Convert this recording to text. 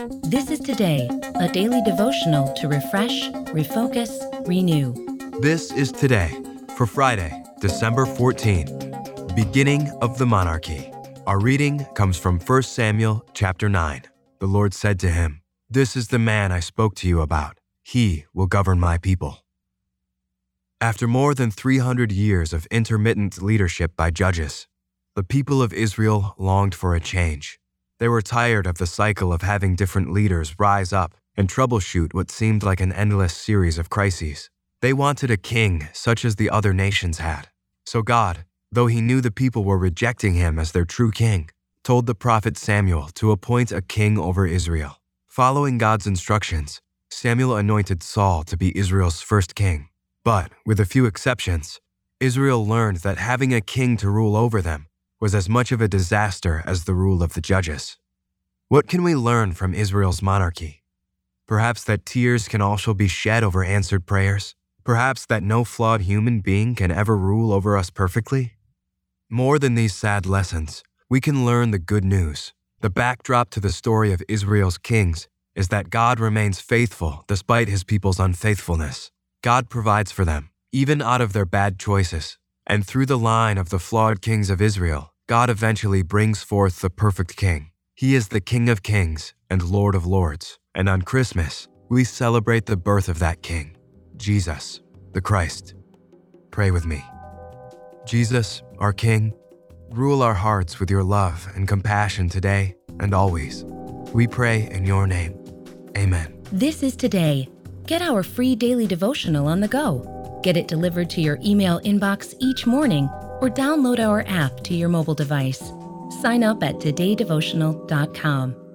This is Today, a daily devotional to refresh, refocus, renew. This is Today for Friday, December 14th, beginning of the monarchy. Our reading comes from 1 Samuel chapter 9. The Lord said to him, "This is the man I spoke to you about. He will govern my people." After more than 300 years of intermittent leadership by judges, the people of Israel longed for a change. They were tired of the cycle of having different leaders rise up and troubleshoot what seemed like an endless series of crises. They wanted a king such as the other nations had. So God, though he knew the people were rejecting him as their true king, told the prophet Samuel to appoint a king over Israel. Following God's instructions, Samuel anointed Saul to be Israel's first king. But, with a few exceptions, Israel learned that having a king to rule over them was as much of a disaster as the rule of the judges. What can we learn from Israel's monarchy? Perhaps that tears can also be shed over answered prayers? Perhaps that no flawed human being can ever rule over us perfectly? More than these sad lessons, we can learn the good news. The backdrop to the story of Israel's kings is that God remains faithful despite his people's unfaithfulness. God provides for them, even out of their bad choices. And through the line of the flawed kings of Israel, God eventually brings forth the perfect king. He is the King of Kings and Lord of Lords. And on Christmas, we celebrate the birth of that king, Jesus, the Christ. Pray with me. Jesus, our King, rule our hearts with your love and compassion today and always. We pray in your name. Amen. This is Today. Get our free daily devotional on the go. Get it delivered to your email inbox each morning or download our app to your mobile device. Sign up at todaydevotional.com.